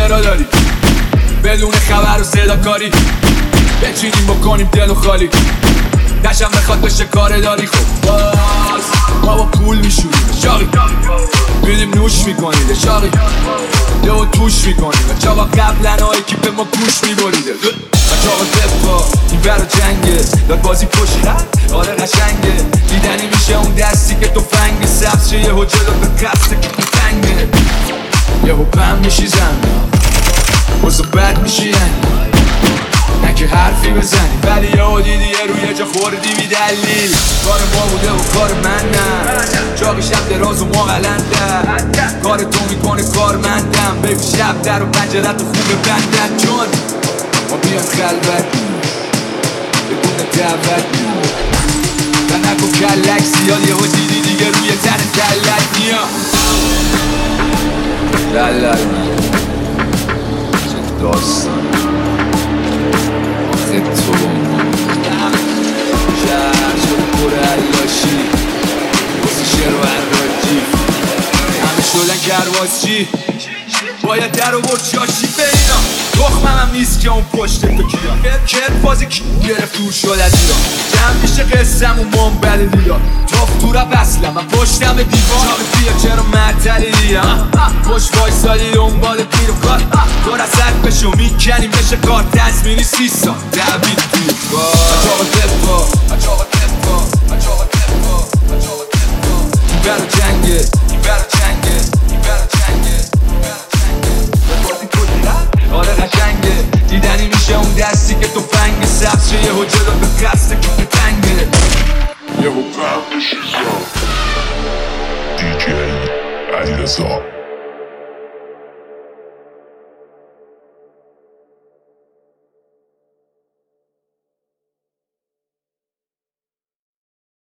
چرا داری بدون خبر و صدا کاری بچینیم بکنیم دل و خالی دشم بخواد بشه کار داری خب باز ما با پول میشونیم شاقی میدیم نوش میکنید شاقی یهو توش میکنیم چاقا قبلن های کیپ ما گوش میبریده چاقا دفا این برا جنگه داد بازی پشی آره قشنگه دیدنی میشه اون دستی که تو فنگ سبز شه یهو جلو به قصده که تو تنگه یهو بم میشی زن بزا بد میشی نه که حرفی بزنی ولی یهو دیدی یه روی جا خوردی بی دلیل کار ما بوده و کار من نه چاقی شب دراز و ما غلنده کار تو میکنه کارمندم بگو شب در و پنجرت و خوب بندن چون ما بیان خلوت بدون دعوت و نکن کلک زیاد یهو دیدی دیگه روی تن دلت نیا دلت من چه داستان آخه تو با ما شهر شده پر علاشی بسی شعر و عراجی همه شدن کرواسچی باید در و برد شاشی بینا تخمم هم نیست که اون پشت تو کیا کرد بازی کی گرفت دور شد از ایران جمع میشه قسم و منبل دیدار توف تو رب اصلا من پشتم دیوار چاقی بیا چرا معطلی دیدم پشت وایسادی دنبال پیر و کار تو رسد بشو میکنیم بشه کار تزمینی 30 سال دوید توی کار چاقا دفا چاقا دفا چاقا دفا چاقا دفا این برا جنگه این برا جنگه این برا جنگه آره قشنگه دیدنی میشه اون دستی که تو فنگ سبز شه یهو جلو به قصده که به تنگه یهو بم میشی زن DJ علیرضا